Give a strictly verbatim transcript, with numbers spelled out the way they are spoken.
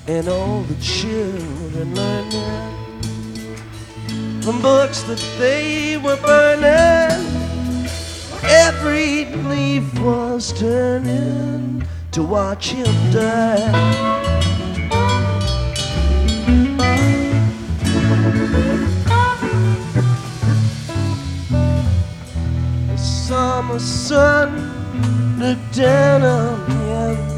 and all the children learning from books that they were burning. Every leaf was turning to watch him die. The summer sun looked down on him